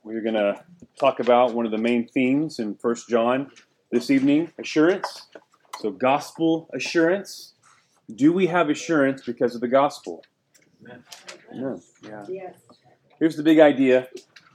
We're going to talk about one of the main themes in First John this evening, assurance. So gospel assurance. Do we have assurance because of the gospel? Amen. No. Yeah. Yes. Here's the big idea.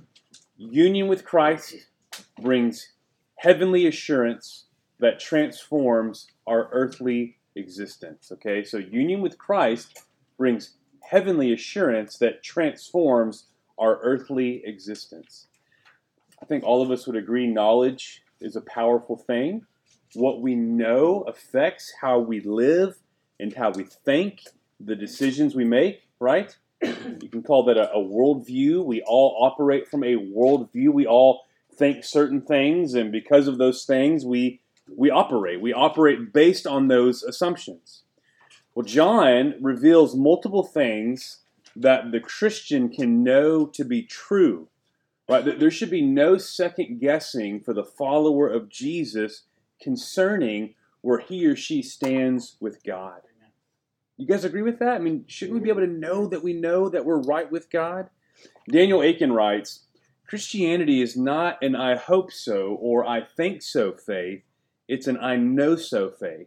Union with Christ brings heavenly assurance that transforms our earthly existence. Okay, so union with Christ brings heavenly assurance that transforms our earthly existence. I think all of us would agree knowledge is a powerful thing. What we know affects how we live and how we think, the decisions we make, right? You can call that a worldview. We all operate from a worldview. We all think certain things, and because of those things, we operate. We operate based on those assumptions. Well, John reveals multiple things that the Christian can know to be true. Right? There should be no second guessing for the follower of Jesus concerning where he or she stands with God. You guys agree with that? I mean, shouldn't we be able to know that we're right with God? Daniel Aiken writes, Christianity is not an I hope so or I think so faith. It's an I know so faith.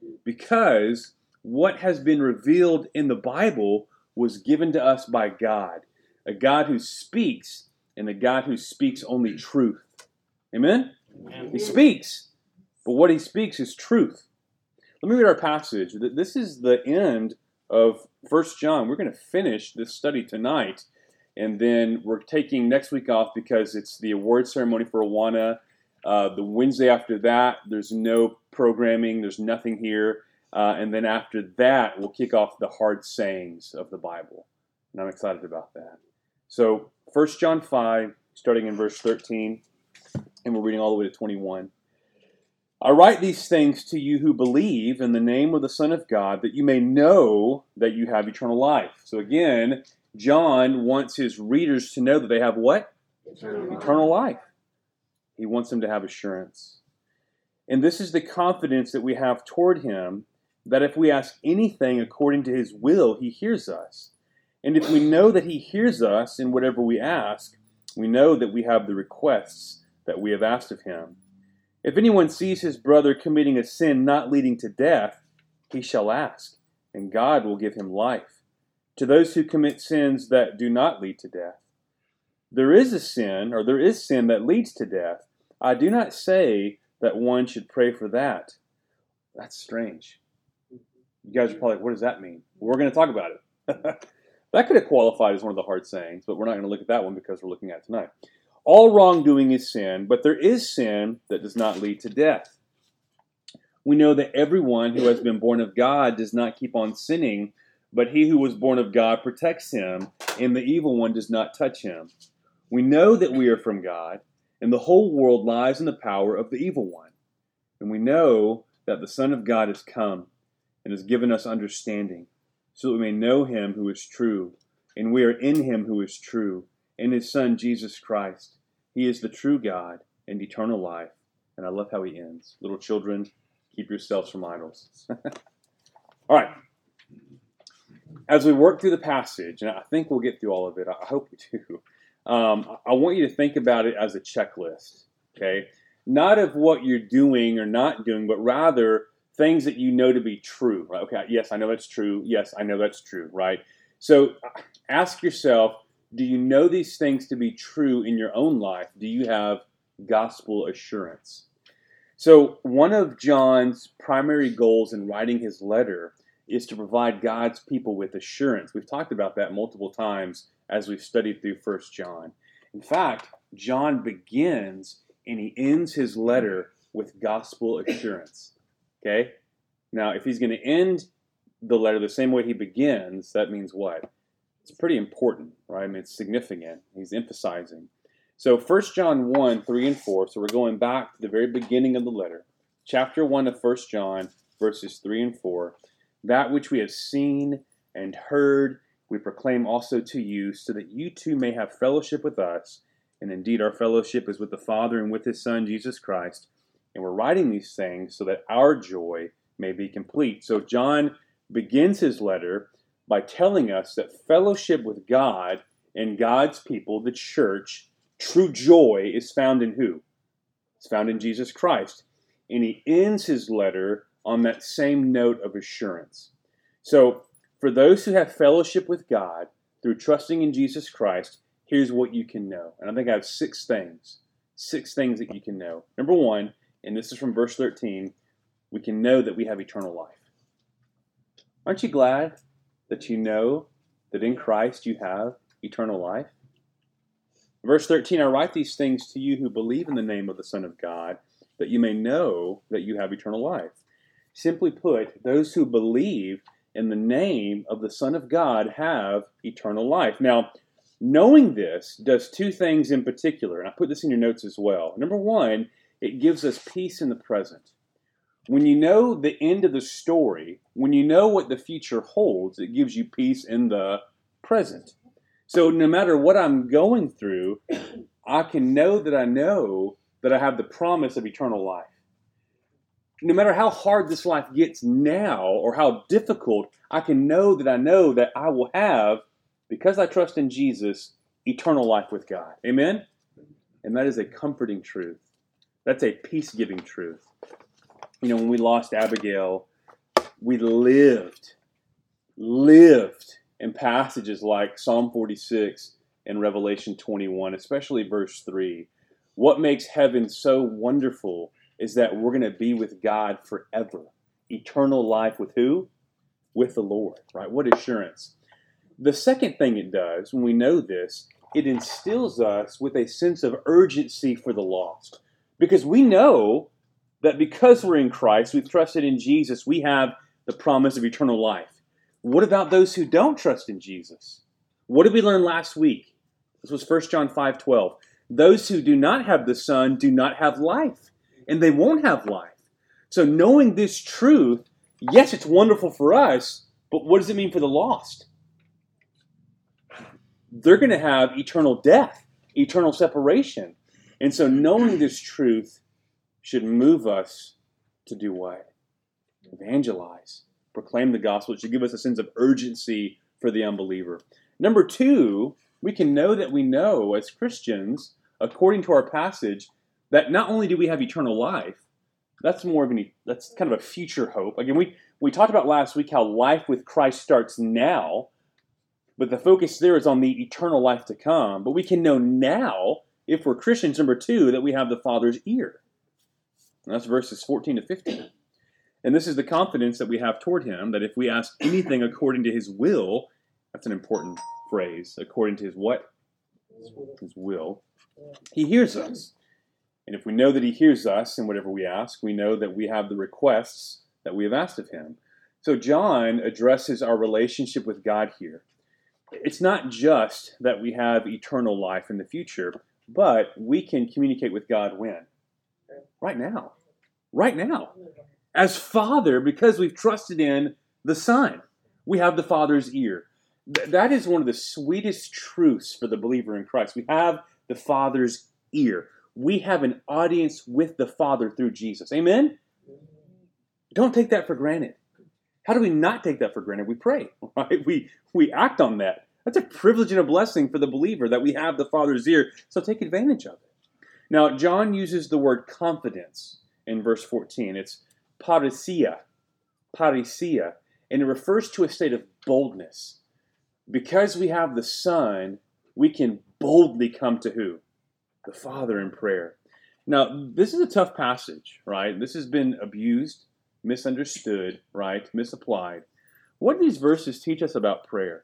Because what has been revealed in the Bible was given to us by God. A God who speaks, and a God who speaks only truth. Amen? Amen. He speaks, but what he speaks is truth. Let me read our passage. This is the end of 1 John. We're going to finish this study tonight, and then we're taking next week off because it's the award ceremony for Awana. The Wednesday after that, there's no programming. There's nothing here. And then after that, we'll kick off the hard sayings of the Bible. And I'm excited about that. So 1 John 5, starting in verse 13, and we're reading all the way to 21. I write these things to you who believe in the name of the Son of God, that you may know that you have eternal life. So again, John wants his readers to know that they have what? Eternal life. He wants them to have assurance. And this is the confidence that we have toward him, that if we ask anything according to his will, he hears us. And if we know that he hears us in whatever we ask, we know that we have the requests that we have asked of him. If anyone sees his brother committing a sin not leading to death, he shall ask, and God will give him life. To those who commit sins that do not lead to death. There is sin that leads to death. I do not say that one should pray for that. That's strange. You guys are probably like, what does that mean? Well, we're going to talk about it. That could have qualified as one of the hard sayings, but we're not going to look at that one because we're looking at it tonight. All wrongdoing is sin, but there is sin that does not lead to death. We know that everyone who has been born of God does not keep on sinning, but he who was born of God protects him, and the evil one does not touch him. We know that we are from God, and the whole world lies in the power of the evil one. And we know that the Son of God has come and has given us understanding, so that we may know him who is true, and we are in him who is true, and his Son, Jesus Christ. He is the true God and eternal life. And I love how he ends. Little children, keep yourselves from idols. All right. As we work through the passage, and I think we'll get through all of it. I hope we do. I want you to think about it as a checklist, okay? Not of what you're doing or not doing, but rather things that you know to be true, right? Okay, yes, I know that's true. Yes, I know that's true, right? So ask yourself, do you know these things to be true in your own life? Do you have gospel assurance? So one of John's primary goals in writing his letter is to provide God's people with assurance. We've talked about that multiple times as we've studied through 1 John. In fact, John begins and he ends his letter with gospel assurance. Okay? Now, if he's going to end the letter the same way he begins, that means what? It's pretty important, right? I mean, it's significant. He's emphasizing. So 1 John 1, 3 and 4, so we're going back to the very beginning of the letter. Chapter 1 of 1 John, verses 3 and 4. That which we have seen and heard, we proclaim also to you, so that you too may have fellowship with us. And indeed, our fellowship is with the Father and with his Son, Jesus Christ. And we're writing these things so that our joy may be complete. So John begins his letter by telling us that fellowship with God and God's people, the church, True joy is found in who? It's found in Jesus Christ. And he ends his letter on that same note of assurance. So, for those who have fellowship with God through trusting in Jesus Christ, here's what you can know. And I think I have 6 things. 6 things that you can know. Number 1, and this is from verse 13, we can know that we have eternal life. Aren't you glad that you know that in Christ you have eternal life? Verse 13, I write these things to you who believe in the name of the Son of God, that you may know that you have eternal life. Simply put, those who believe in the name of the Son of God have eternal life. Now, knowing this does 2 things in particular, and I put this in your notes as well. Number 1, it gives us peace in the present. When you know the end of the story, when you know what the future holds, it gives you peace in the present. So no matter what I'm going through, I can know that I have the promise of eternal life. No matter how hard this life gets now or how difficult, I can know that I will have, because I trust in Jesus, eternal life with God. Amen? And that is a comforting truth. That's a peace-giving truth. You know, when we lost Abigail, we lived in passages like Psalm 46 and Revelation 21, especially verse 3. What makes heaven so wonderful is that we're going to be with God forever. Eternal life with who? With the Lord, right? What assurance. The second thing it does, when we know this, it instills us with a sense of urgency for the lost. Because we know that because we're in Christ, we've trusted in Jesus, we have the promise of eternal life. What about those who don't trust in Jesus? What did we learn last week? This was 1 John 5:12. Those who do not have the Son do not have life, and they won't have life. So knowing this truth, yes, it's wonderful for us, but what does it mean for the lost? They're going to have eternal death, eternal separation. And so knowing this truth should move us to do what? Evangelize. Proclaim the gospel. It should give us a sense of urgency for the unbeliever. Number 2, we can know that we know as Christians, according to our passage, that not only do we have eternal life, that's kind of a future hope. Again, we talked about last week how life with Christ starts now, but the focus there is on the eternal life to come. But we can know now, if we're Christians, number 2, that we have the Father's ear. And that's verses 14 to 15. And this is the confidence that we have toward him, that if we ask anything according to his will, that's an important phrase, according to his what? His will. He hears us. And if we know that he hears us in whatever we ask, we know that we have the requests that we have asked of him. So John addresses our relationship with God here. It's not just that we have eternal life in the future, but we can communicate with God when? Right now. Right now. As Father, because we've trusted in the Son, we have the Father's ear. That is one of the sweetest truths for the believer in Christ. We have the Father's ear. We have an audience with the Father through Jesus. Amen? Don't take that for granted. How do we not take that for granted? We pray, right? We act on that. That's a privilege and a blessing for the believer that we have the Father's ear, so take advantage of it. Now, John uses the word confidence in verse 14. It's parousia, and it refers to a state of boldness. Because we have the Son, we can boldly come to who? The Father in prayer. Now, this is a tough passage, right? This has been abused, misunderstood, right? Misapplied. What do these verses teach us about prayer?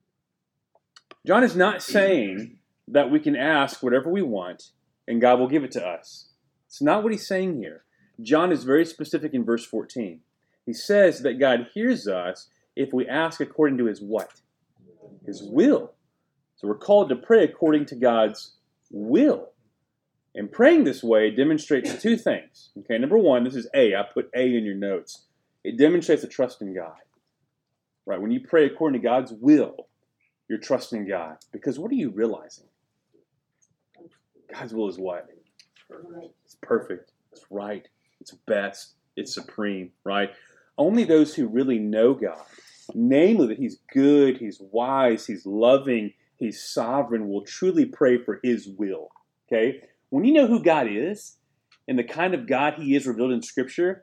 John is not saying that we can ask whatever we want and God will give it to us. It's not what he's saying here. John is very specific in verse 14. He says that God hears us if we ask according to his what? His will. So we're called to pray according to God's will. And praying this way demonstrates 2 things. Okay, number 1, this is A. I put A in your notes. It demonstrates a trust in God. Right? When you pray according to God's will, you're trusting God. Because what are you realizing? God's will is what? It's perfect. It's right. It's best. It's supreme, right? Only those who really know God, namely that he's good, he's wise, he's loving, he's sovereign, will truly pray for his will. Okay? When you know who God is and the kind of God he is revealed in Scripture,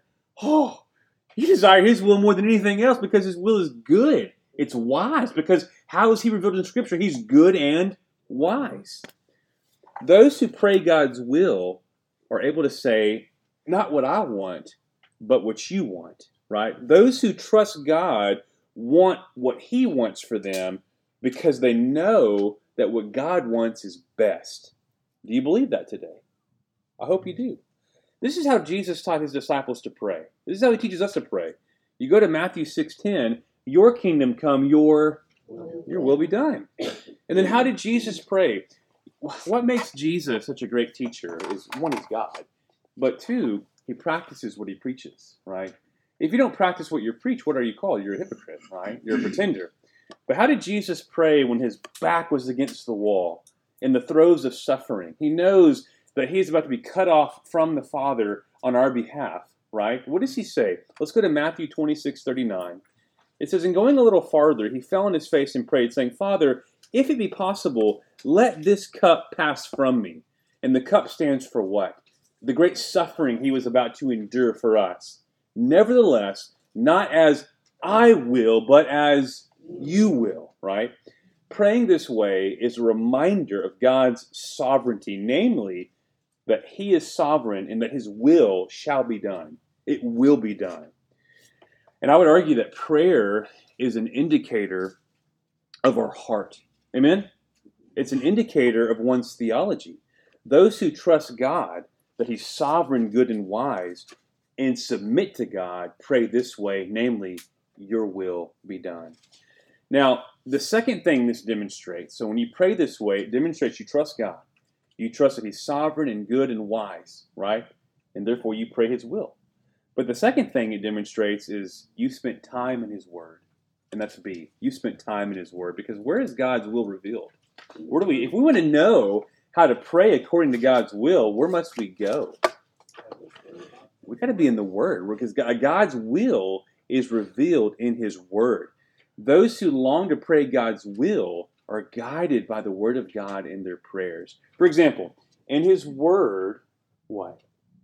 you desire his will more than anything else because his will is good. It's wise because how is he revealed in Scripture? He's good and wise. Those who pray God's will are able to say, not what I want, but what you want, right? Those who trust God want what he wants for them because they know that what God wants is best. Do you believe that today? I hope you do. This is how Jesus taught his disciples to pray. This is how he teaches us to pray. You go to Matthew 6:10, your kingdom come, your will be done. And then how did Jesus pray? What makes Jesus such a great teacher is, one, he's God. But two, he practices what he preaches, right? If you don't practice what you preach, what are you called? You're a hypocrite, right? You're a pretender. But how did Jesus pray when his back was against the wall, in the throes of suffering? He knows that he's about to be cut off from the Father on our behalf, right? What does he say? Let's go to Matthew 26:39. It says, and going a little farther, he fell on his face and prayed, saying, Father, if it be possible, let this cup pass from me. And the cup stands for what? The great suffering he was about to endure for us. Nevertheless, not as I will, but as you will, right? Praying this way is a reminder of God's sovereignty, namely that he is sovereign and that his will shall be done. It will be done. And I would argue that prayer is an indicator of our heart. Amen? It's an indicator of one's theology. Those who trust God, that he's sovereign, good, and wise, and submit to God, pray this way, namely, your will be done. Now, the second thing this demonstrates, so when you pray this way, it demonstrates you trust God. You trust that he's sovereign and good and wise, right? And therefore you pray his will. But the second thing it demonstrates is you spent time in his word. And that's B. You spent time in his word. Because where is God's will revealed? If we want to know how to pray according to God's will, where must we go? We've got to be in the word. Because God's will is revealed in his word. Those who long to pray God's will are guided by the word of God in their prayers. For example, in his word, what?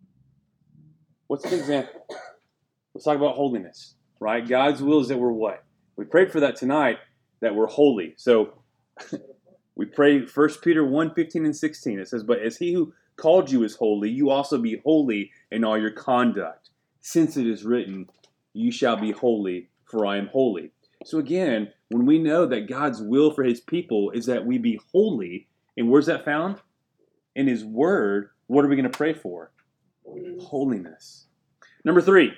What's an example? Let's talk about holiness, right? God's will is that we're what? We prayed for that tonight, that we're holy. So we pray 1 Peter 1:15 and 16. It says, but as he who called you is holy, you also be holy in all your conduct. Since it is written, you shall be holy, for I am holy. So again, when we know that God's will for his people is that we be holy, and where's that found? In his word, what are we going to pray for? Holiness. Number three,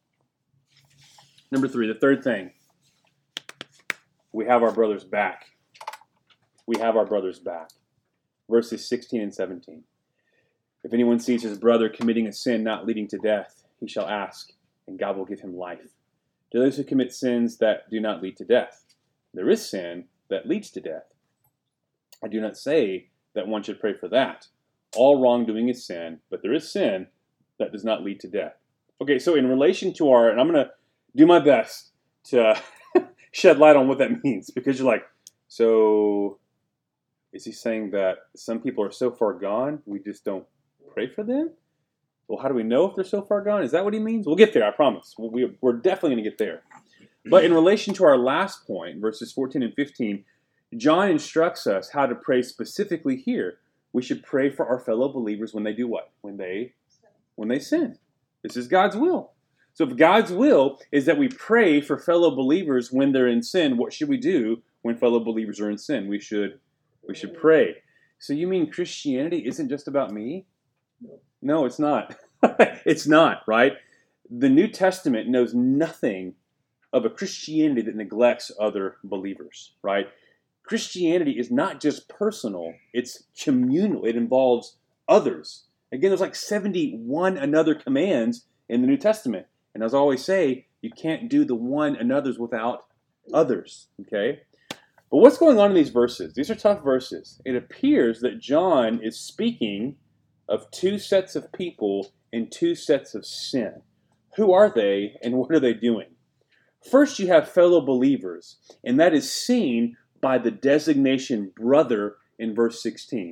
the third thing. We have our brother's back. We have our brother's back. Verses 16 and 17. If anyone sees his brother committing a sin not leading to death, he shall ask, and God will give him life. To those who commit sins that do not lead to death, there is sin that leads to death. I do not say that one should pray for that. All wrongdoing is sin, but there is sin that does not lead to death. Okay, so in relation to and I'm going to do my best to shed light on what that means, because you're like, so is he saying that some people are so far gone, we just don't pray for them? Well, how do we know if they're so far gone? Is that what he means? We'll get there, I promise. We're definitely going to get there. But in relation to our last point, verses 14 and 15, John instructs us how to pray specifically here. We should pray for our fellow believers when they do what? When they sin. This is God's will. So if God's will is that we pray for fellow believers when they're in sin, what should we do when fellow believers are in sin? We should pray. So you mean Christianity isn't just about me? No, it's not. It's not, right? The New Testament knows nothing of a Christianity that neglects other believers, right? Christianity is not just personal, it's communal. It involves others. Again, there's like 71 another commands in the New Testament. And as I always say, you can't do the one another's without others, okay? But what's going on in these verses? These are tough verses. It appears that John is speaking of two sets of people and two sets of sin. Who are they and what are they doing? First, you have fellow believers, and that is seen by the designation brother in verse 16.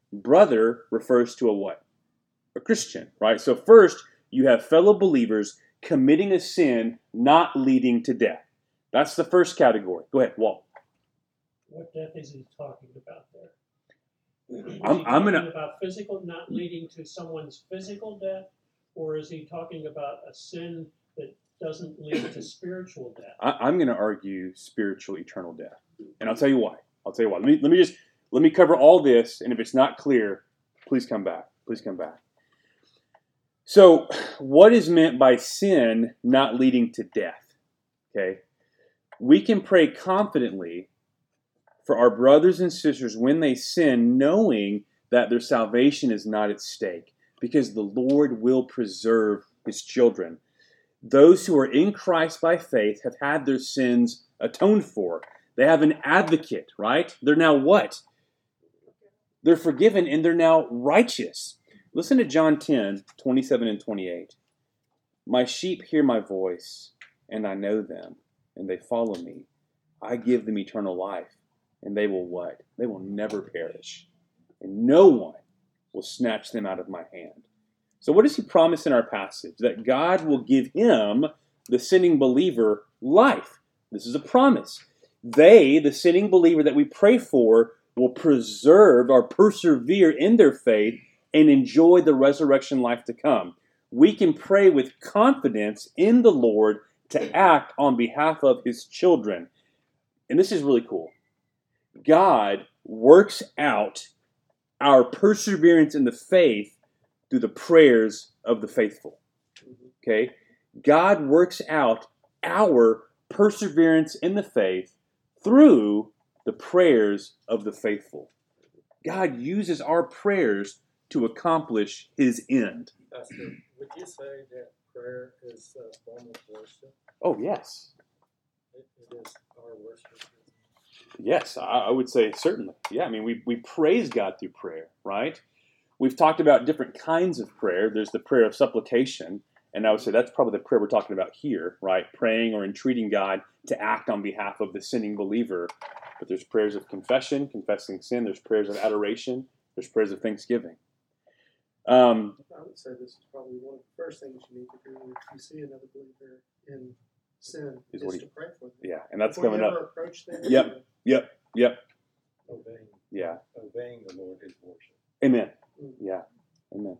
Brother refers to a what? A Christian, right? So first, you have fellow believers committing a sin not leading to death. That's the first category. Go ahead, Walt. What death is he talking about there? Is I'm he talking gonna. about physical, not leading to someone's physical death, or is he talking about a sin that doesn't lead to spiritual death? I'm going to argue spiritual eternal death, and I'll tell you why. Let me cover all this, and if it's not clear, please come back. Please come back. So, what is meant by sin not leading to death? Okay, we can pray confidently for our brothers and sisters when they sin, knowing that their salvation is not at stake, because the Lord will preserve His children. Those who are in Christ by faith have had their sins atoned for. They have an advocate, right? They're now what? They're forgiven and they're now righteous. Listen to John 10, 27 and 28. My sheep hear my voice, and I know them, and they follow me. I give them eternal life, and they will what? They will never perish, and no one will snatch them out of my hand. So what does he promise in our passage? That God will give him, the sinning believer, life. This is a promise. They, the sinning believer that we pray for, will preserve or persevere in their faith and enjoy the resurrection life to come. We can pray with confidence in the Lord to act on behalf of His children. And this is really cool. God works out our perseverance in the faith through the prayers of the faithful. Okay? God works out our perseverance in the faith through the prayers of the faithful. God uses our prayers to accomplish His end. Pastor, would you say that prayer is a form of worship? Oh, yes. It is our worship. Yes, I would say certainly. Yeah, I mean, we praise God through prayer, right? We've talked about different kinds of prayer. There's the prayer of supplication, and I would say that's probably the prayer we're talking about here, right? Praying or entreating God to act on behalf of the sinning believer. But there's prayers of confession, confessing sin. There's prayers of adoration. There's prayers of thanksgiving. I would say this is probably one of the first things you need to do if you see another believer in sin is to pray for them. Yeah, and that's Before coming you up. ever approach them. Yep. Obeying the Lord is worship. Amen. Yeah. Amen.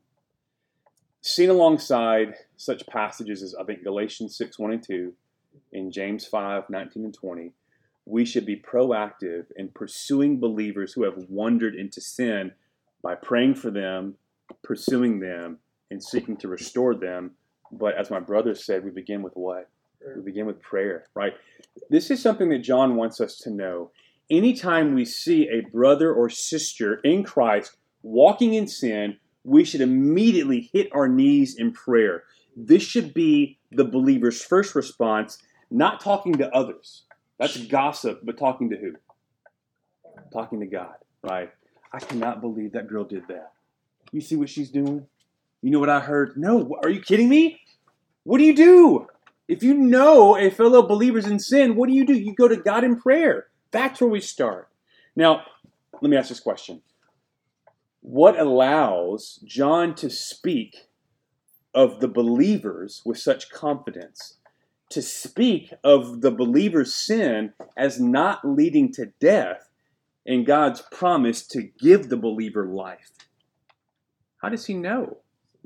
Seen alongside such passages as, I think, Galatians 6, 1 and 2, and James 5, 19 and 20, we should be proactive in pursuing believers who have wandered into sin by praying for them, pursuing them, and seeking to restore them. But as my brother said, we begin with what? We begin with prayer, right? This is something that John wants us to know. Anytime we see a brother or sister in Christ walking in sin, we should immediately hit our knees in prayer. This should be the believer's first response, not talking to others. That's gossip, but talking to who? Talking to God, right? I cannot believe that girl did that. You see what she's doing? You know what I heard? No, are you kidding me? What do you do? If you know a fellow believer's in sin, what do? You go to God in prayer. That's where we start. Now, let me ask this question. What allows John to speak of the believers with such confidence? To speak of the believer's sin as not leading to death and God's promise to give the believer life. How does he know?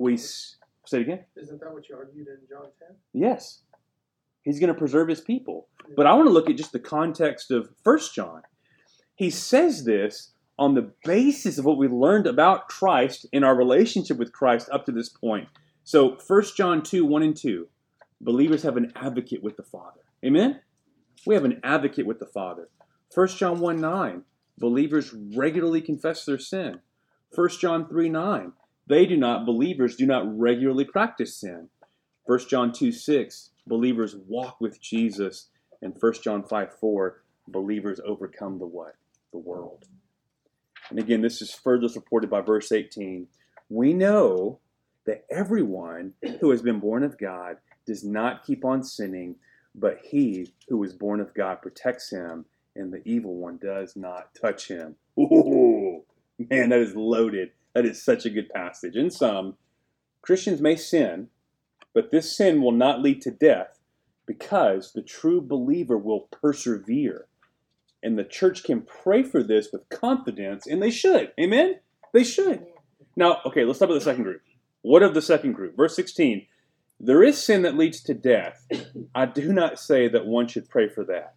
Say it again? Isn't that what you argued in John 10? Yes. He's going to preserve his people. But I want to look at just the context of 1 John. He says this on the basis of what we learned about Christ in our relationship with Christ up to this point. So 1 John 2, 1 and 2. Believers have an advocate with the Father. Amen? We have an advocate with the Father. 1 John 1, 9. Believers regularly confess their sin. 1 John 3, 9. Believers do not regularly practice sin. 1 John 2, 6. Believers walk with Jesus. And 1 John 5, 4. Believers overcome the what? The world. And again, this is further supported by verse 18. We know that everyone who has been born of God does not keep on sinning, but he who is born of God protects him, and the evil one does not touch him. Ooh, Man, that is loaded. That is such a good passage. In some, Christians may sin, but this sin will not lead to death because the true believer will persevere. And the church can pray for this with confidence, and they should. Amen? They should. Now, okay, let's talk about the second group. What of the second group? Verse 16. There is sin that leads to death. I do not say that one should pray for that.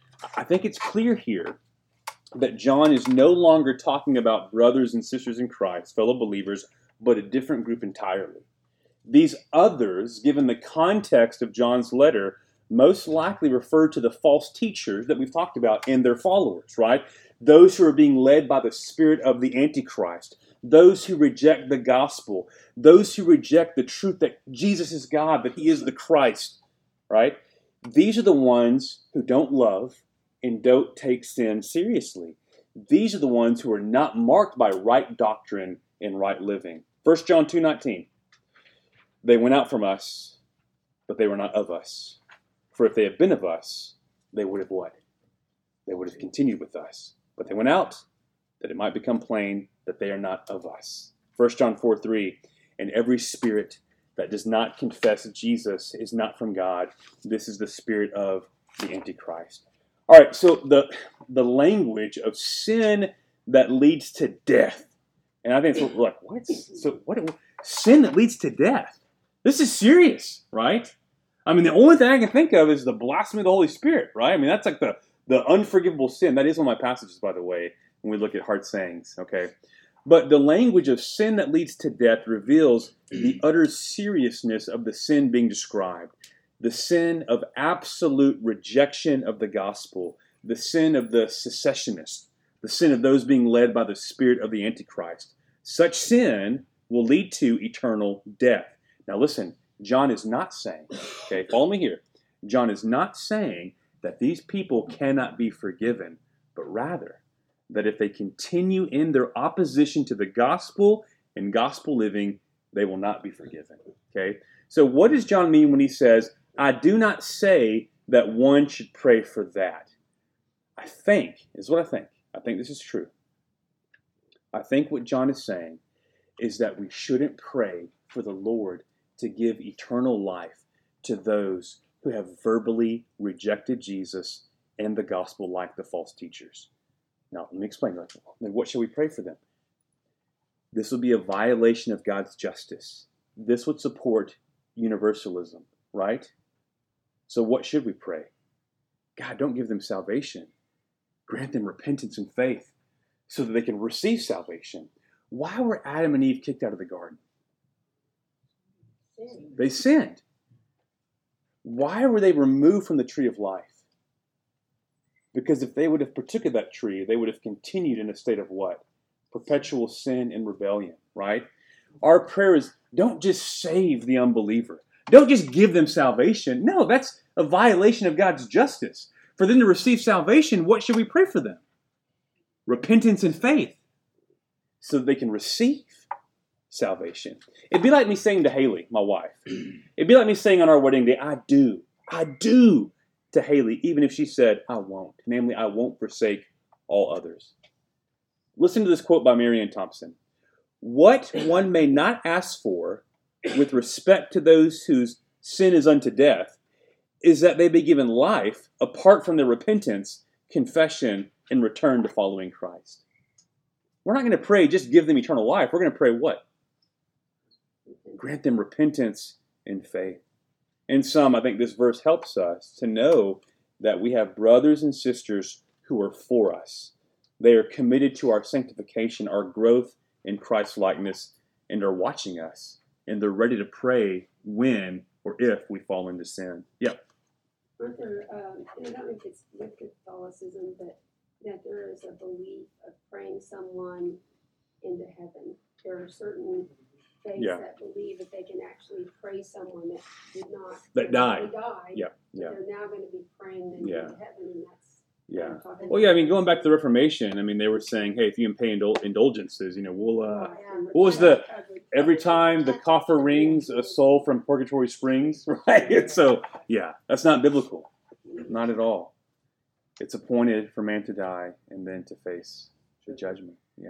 I think it's clear here that John is no longer talking about brothers and sisters in Christ, fellow believers, but a different group entirely. These others, given the context of John's letter, most likely refer to the false teachers that we've talked about and their followers, right? Those who are being led by the spirit of the Antichrist, those who reject the gospel, those who reject the truth that Jesus is God, that he is the Christ, right? These are the ones who don't love and don't take sin seriously. These are the ones who are not marked by right doctrine and right living. 1 John 2:19. They went out from us, but they were not of us. For if they had been of us, they would have what? They would have continued with us. But they went out, that it might become plain that they are not of us. 1 John 4:3. And every spirit that does not confess Jesus is not from God. This is the spirit of the Antichrist. All right, so the language of sin that leads to death. And I think it's like, what? So what? Sin that leads to death. This is serious, right? I mean, the only thing I can think of is the blasphemy of the Holy Spirit, right? I mean, that's like the unforgivable sin. That is one of my passages, by the way, when we look at hard sayings, okay? But the language of sin that leads to death reveals the utter seriousness of the sin being described. The sin of absolute rejection of the gospel. The sin of the secessionists. The sin of those being led by the spirit of the Antichrist. Such sin will lead to eternal death. Now listen, John is not saying, okay, follow me here. John is not saying that these people cannot be forgiven, but rather that if they continue in their opposition to the gospel and gospel living, they will not be forgiven. Okay? So what does John mean when he says, I do not say that one should pray for that? I think this is true. I think what John is saying is that we shouldn't pray for the Lord to give eternal life to those who have verbally rejected Jesus and the gospel like the false teachers. Now, let me explain. What should we pray for them? This would be a violation of God's justice. This would support universalism, right? So what should we pray? God, don't give them salvation. Grant them repentance and faith so that they can receive salvation. Why were Adam and Eve kicked out of the garden? They sinned. Why were they removed from the tree of life? Because if they would have partook of that tree, they would have continued in a state of what? Perpetual sin and rebellion, right? Our prayer is, don't just save the unbeliever. Don't just give them salvation. No, that's a violation of God's justice. For them to receive salvation, what should we pray for them? Repentance and faith, so that they can receive salvation. It'd be like me saying to Haley, my wife, it'd be like me saying on our wedding day, I do to Haley, even if she said, I won't. Namely, I won't forsake all others. Listen to this quote by Marianne Thompson. What one may not ask for with respect to those whose sin is unto death is that they be given life apart from their repentance, confession, and return to following Christ. We're not going to pray, just give them eternal life. We're going to pray what? Grant them repentance and faith. In some, I think this verse helps us to know that we have brothers and sisters who are for us. They are committed to our sanctification, our growth in Christ's likeness, and are watching us. And they're ready to pray when or if we fall into sin. Yeah. Aren't there, and I don't know if it's with Catholicism, but that there is a belief of praying someone into heaven. There are certain faiths that believe that they can actually pray someone that did not. That died. They died. Yeah. They're now going to be praying them into heaven, and that's. Yeah. Well, yeah. I mean, going back to the Reformation, I mean, they were saying, "Hey, if you can pay indulgences, we'll." What was every time the coffer rings, a soul from purgatory springs, right? So, yeah, that's not biblical, not at all. It's appointed for man to die and then to face the judgment. Yeah.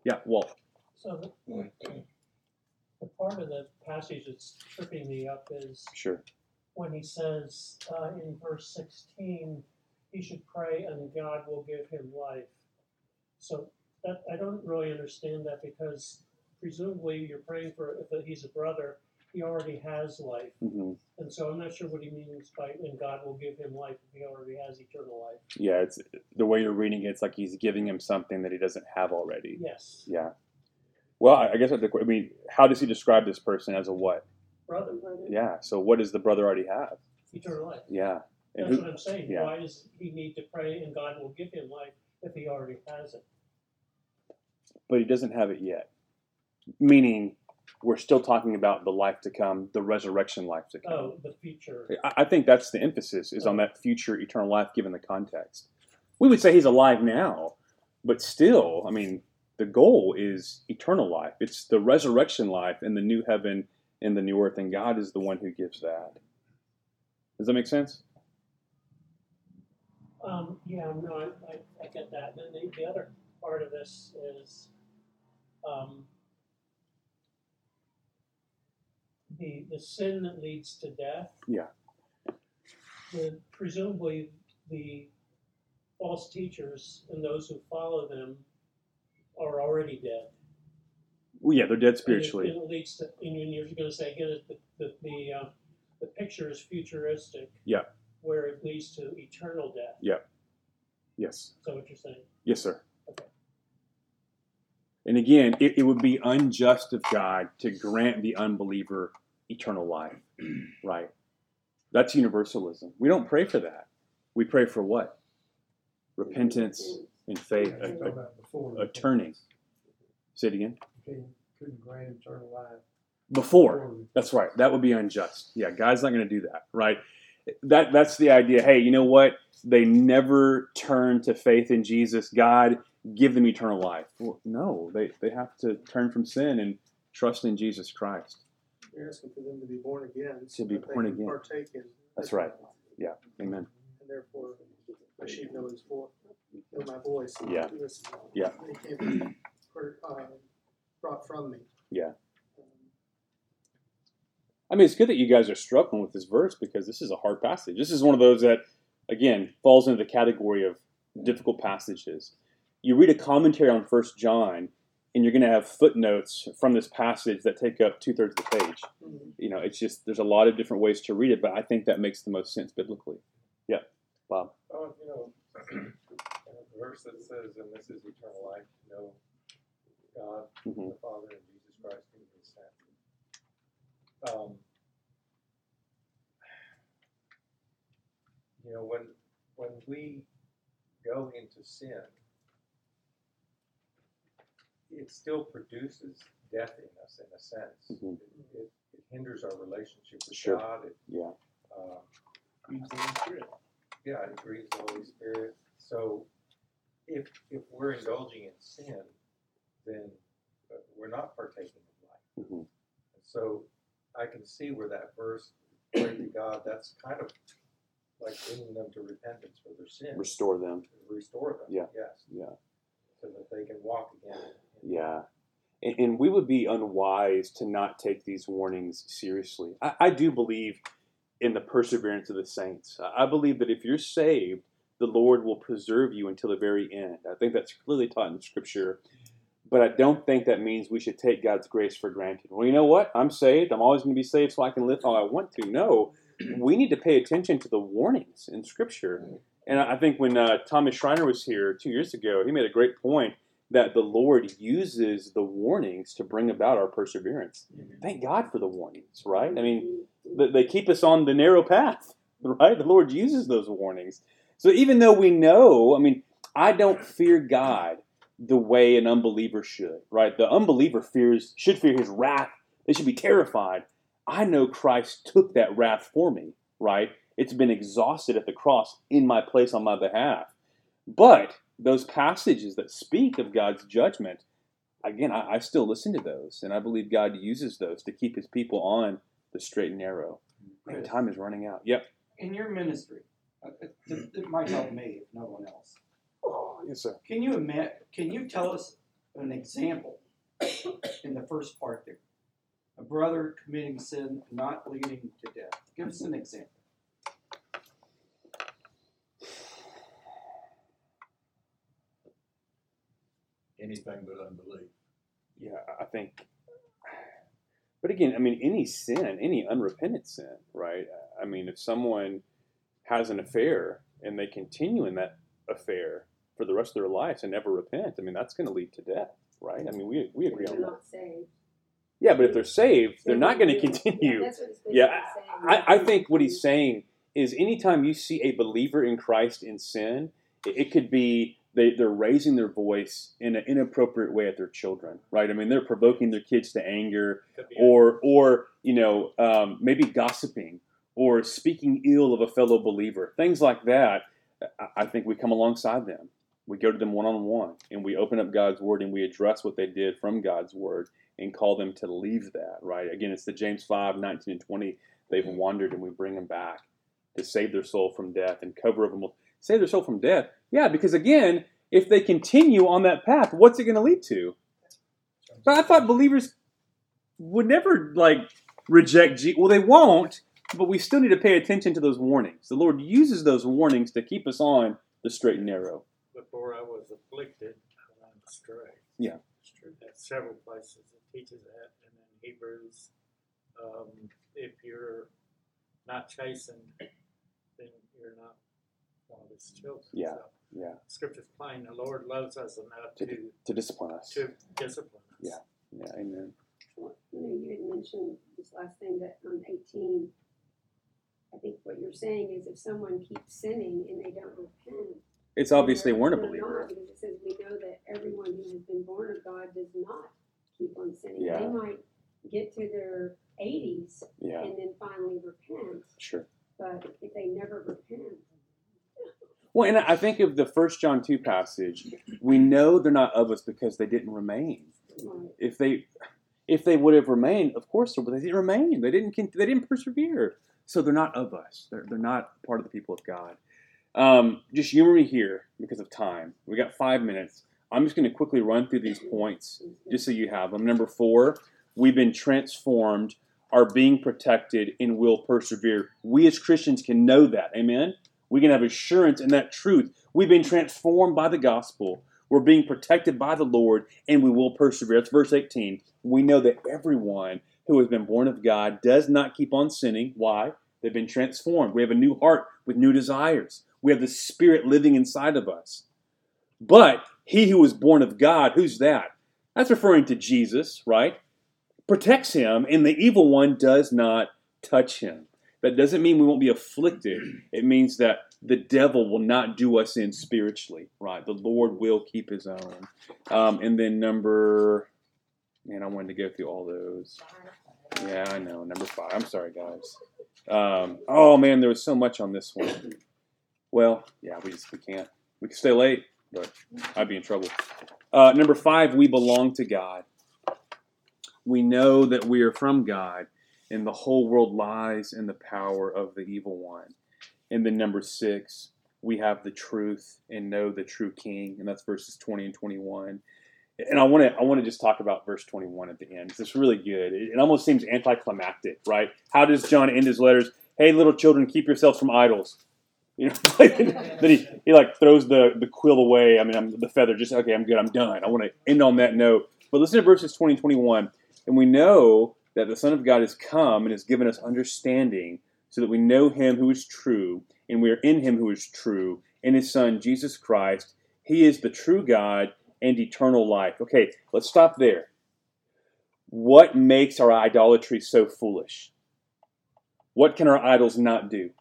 Yeah, Walt. So the part of the passage that's tripping me up is Sure. when he says in verse 16, he should pray and God will give him life. So that I don't really understand that, because presumably you're praying for, if he's a brother, he already has life. Mm-hmm. And so I'm not sure what he means by and God will give him life if he already has eternal life. Yeah, it's the way you're reading it, it's like he's giving him something that he doesn't have already. Yes. Yeah. Well, I guess I mean, how does he describe this person as a what? Brother. Yeah. So what does the brother already have? Eternal life. Yeah. And That's what I'm saying. Yeah. Why does he need to pray and God will give him life if he already has it? But he doesn't have it yet. Meaning, we're still talking about the life to come, the resurrection life to come. Oh, the future. I think that's the emphasis, is on that future eternal life given the context. We would say he's alive now, but still, I mean, the goal is eternal life. It's the resurrection life in the new heaven and the new earth, and God is the one who gives that. Does that make sense? Yeah, no, I get that. And then the other part of this is the sin that leads to death. Yeah. Presumably the false teachers and those who follow them are already dead. Well, yeah, they're dead spiritually. And it leads to, and you're going to say again, the picture is futuristic. Yeah. Where it leads to eternal death. Yeah. Yes. Is that what you're saying? Yes, sir. Okay. And again, it would be unjust of God to grant the unbeliever eternal life, right? That's universalism. We don't pray for that. We pray for what? Repentance and faith, a turning. Say it again. Couldn't grant eternal life. Before. That's right. That would be unjust. Yeah, God's not going to do that, right? That's the idea. Hey, you know what? They never turn to faith in Jesus. God, give them eternal life. Well, no, they have to turn from sin and trust in Jesus Christ. You're asking for them to be born again. To be born again. Partake in. That's right. Yeah. Amen. And therefore, my sheep know his voice, know my voice. And Yeah. listen. Yeah. They can't be brought from me. Yeah. I mean, it's good that you guys are struggling with this verse, because this is a hard passage. This is one of those that, again, falls into the category of difficult passages. You read a commentary on 1 John, and you're going to have footnotes from this passage that take up 2/3 of the page. Mm-hmm. You know, it's just, there's a lot of different ways to read it, but I think that makes the most sense biblically. Yeah, Bob. Oh, the verse that says, and this is eternal life, to know God, the Father, and Jesus Christ, whom he sent. When we go into sin, it still produces death in us, in a sense. Mm-hmm. It hinders our relationship with Sure. God. Grieves the Holy Spirit. It grieves the Holy Spirit. So if we're indulging in sin, then we're not partaking of life. Mm-hmm. So I can see where that verse, pray to God, that's kind of like bringing them to repentance for their sins. Restore them. Restore them. Yeah. Yes. Yeah. So that they can walk again. Yeah. And we would be unwise to not take these warnings seriously. I do believe in the perseverance of the saints. I believe that if you're saved, the Lord will preserve you until the very end. I think that's clearly taught in Scripture. But I don't think that means we should take God's grace for granted. Well, you know what? I'm saved. I'm always going to be saved so I can live how I want to. No, we need to pay attention to the warnings in Scripture. And I think when Thomas Schreiner was here 2 years ago, he made a great point that the Lord uses the warnings to bring about our perseverance. Thank God for the warnings, right? I mean, they keep us on the narrow path, right? The Lord uses those warnings. So even though we know, I mean, I don't fear God the way an unbeliever should, right? The unbeliever should fear his wrath. They should be terrified. I know Christ took that wrath for me, right? It's been exhausted at the cross in my place on my behalf. But those passages that speak of God's judgment, again, I still listen to those, and I believe God uses those to keep his people on the straight and narrow. Man, time is running out. Yep. In your ministry, it might help me if no one else. Oh, yes, sir. Can you tell us an example in the first part there. A brother committing sin not leading to death. Give us an example. Anything but unbelief. Yeah, I think. But again, I mean, any sin, any unrepentant sin, right? I mean, if someone has an affair and they continue in that affair for the rest of their lives and never repent, I mean, that's going to lead to death, right? I mean, we agree They're on that. not saved. Yeah, but if they're saved, they're They not going to won't do it. continue. Yeah, that's what it's Yeah, basically saying. I think what he's saying is anytime you see a believer in Christ in sin, it could be they're raising their voice in an inappropriate way at their children, right? I mean, they're provoking their kids to anger, or maybe gossiping or speaking ill of a fellow believer, things like that. I think we come alongside them. We go to them one-on-one, and we open up God's Word, and we address what they did from God's Word and call them to leave that, right? Again, it's the James 5, 19 and 20. They've wandered, and we bring them back to save their soul from death and cover of them. Save their soul from death? Yeah, because again, if they continue on that path, what's it going to lead to? But I thought believers would never, reject Jesus. Well, they won't, but we still need to pay attention to those warnings. The Lord uses those warnings to keep us on the straight and narrow. Before I was afflicted, I went astray. Yeah. It's true. At several places it teaches that. And in Hebrews, if you're not chastened, then you're not one of his children. Yeah. So, Yeah. Scripture's plain. The Lord loves us enough To discipline us. to discipline us. Yeah. Yeah, amen. Well, you had mentioned this last thing that on 18, I think what you're saying is if someone keeps sinning and they don't repent, It's obvious they weren't a they're believer. not, because it says we know that everyone who has been born of God does not keep on sinning. Yeah. They might get to their 80s Yeah, and then finally repent, sure. but if they never repent, Well, and I think of the 1 John 2 passage, we know they're not of us because they didn't remain. right, If they would have remained, of course, but they didn't remain. They didn't persevere. So they're not of us. They're not part of the people of God. Just humor me here because of time. We got 5 minutes. I'm just going to quickly run through these points just so you have them. Number 4, we've been transformed, are being protected, and will persevere. We as Christians can know that. Amen? We can have assurance in that truth. We've been transformed by the gospel. We're being protected by the Lord, and we will persevere. That's verse 18. We know that everyone who has been born of God does not keep on sinning. Why? They've been transformed. We have a new heart with new desires. We have the Spirit living inside of us. But he who is born of God, who's that? That's referring to Jesus, right? Protects him, and the evil one does not touch him. That doesn't mean we won't be afflicted. It means that the devil will not do us in spiritually, right? The Lord will keep his own. And then I wanted to go through all those. Yeah, I know. Number 5. I'm sorry, guys. Oh, man, there was so much on this one. Well, yeah, we can't. We can stay late, but I'd be in trouble. Number 5, we belong to God. We know that we are from God, and the whole world lies in the power of the evil one. And then number 6, we have the truth and know the true King, and that's verses 20 and 21. And I want to just talk about verse 21 at the end. It's really good. It almost seems anticlimactic, right? How does John end his letters? Hey, little children, keep yourselves from idols. Then he throws the quill away. I mean, the feather. Just okay, I'm good. I'm done. I want to end on that note. But listen to verses 20 and 21. And we know that the Son of God has come and has given us understanding, so that we know him who is true, and we are in him who is true, in his Son, Jesus Christ. He is the true God and eternal life. Okay, let's stop there. What makes our idolatry so foolish? What can our idols not do?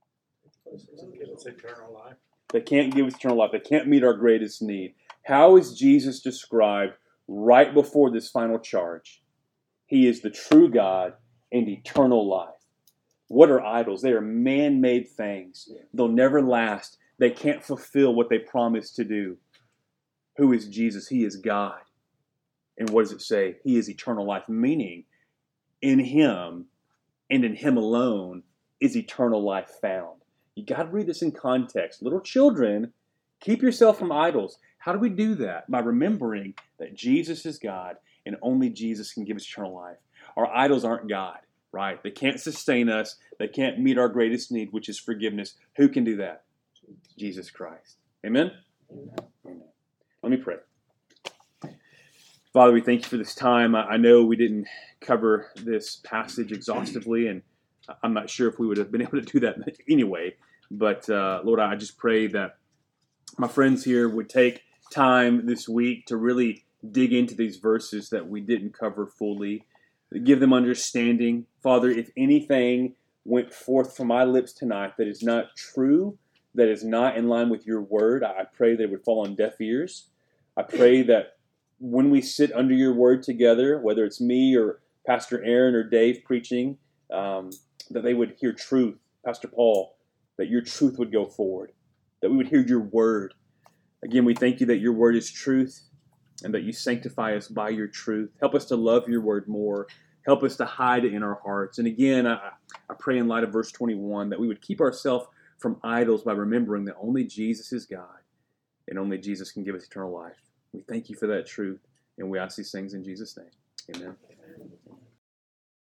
Give us eternal life. They can't give us eternal life. They can't meet our greatest need. How is Jesus described right before this final charge? He is the true God and eternal life. What are idols? They are man-made things. They'll never last. They can't fulfill what they promise to do. Who is Jesus? He is God. And what does it say? He is eternal life, meaning in him and in him alone is eternal life found. You got to read this in context. Little children, keep yourself from idols. How do we do that? By remembering that Jesus is God and only Jesus can give us eternal life. Our idols aren't God, right? They can't sustain us. They can't meet our greatest need, which is forgiveness. Who can do that? Jesus Christ. Amen? Amen. Let me pray. Father, we thank you for this time. I know we didn't cover this passage exhaustively, and I'm not sure if we would have been able to do that anyway. But Lord, I just pray that my friends here would take time this week to really dig into these verses that we didn't cover fully, give them understanding. Father, if anything went forth from my lips tonight that is not true, that is not in line with your word, I pray that it would fall on deaf ears. I pray that when we sit under your word together, whether it's me or Pastor Aaron or Dave preaching, that they would hear truth. Pastor Paul, that your truth would go forward, that we would hear your word. Again, we thank you that your word is truth and that you sanctify us by your truth. Help us to love your word more. Help us to hide it in our hearts. And again, I pray in light of verse 21 that we would keep ourselves from idols by remembering that only Jesus is God and only Jesus can give us eternal life. We thank you for that truth, and we ask these things in Jesus' name. Amen.